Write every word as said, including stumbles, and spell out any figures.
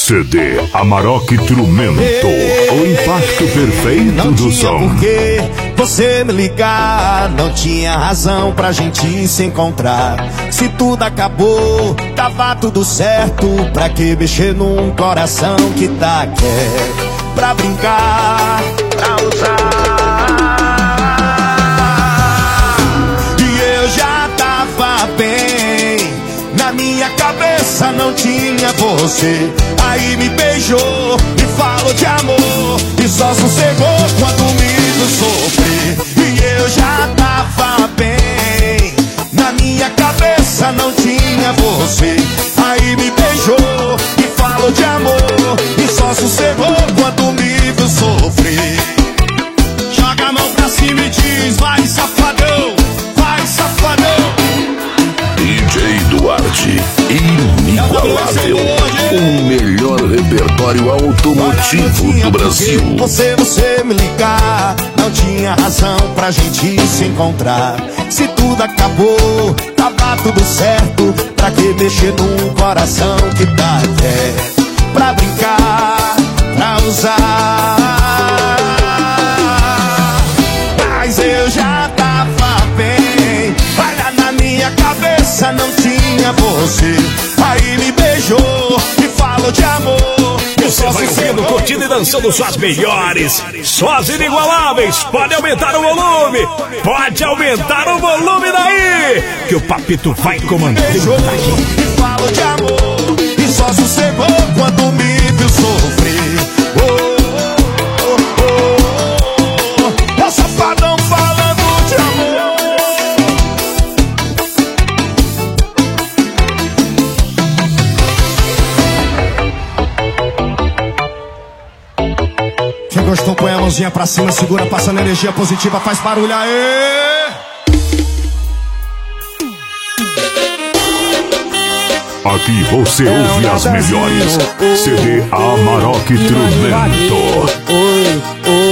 C D Amarok Trumento, o impacto perfeito não do tinha som. Porque você me ligar, não tinha razão pra gente se encontrar. Se tudo acabou, tava tudo certo. Pra que mexer num coração que tá quieto? Pra brincar, pra usar. E eu já tava bem, na minha cabeça não tinha você. Aí me beijou, me falou de amor, e só sossegou quando me viu sofrer. E eu já tava bem, na minha cabeça não tinha você. Aí me beijou, me falou de amor, e só sossegou quando me viu sofrer. Joga a mão pra cima e diz: vai safadão, vai safadão. D J Duarte, inigualável, o melhor repertório automotivo do Brasil. Você, você me ligar, não tinha razão pra gente se encontrar. Se tudo acabou, tava tudo certo. Pra que mexer num coração que tá quieto? Pra brincar, pra usar. Mas eu já tava bem, olha na minha cabeça não tinha você. Aí me beijou, me falou de amor. Você vai ouvindo, curtindo e dançando suas melhores, suas inigualáveis. Pode aumentar o volume, pode aumentar o volume daí, que o Papito vai comandando. Beijou, me falou de amor, e só sossegou quando me viu sofrer. Oh, oh, oh, oh, oh. É o safadão falando de amor. Quem gostou põe a mãozinha pra cima, segura, passando energia positiva, faz barulho aí. Aqui você ouve as melhores. C D Amarok Trumento. Oi, oi.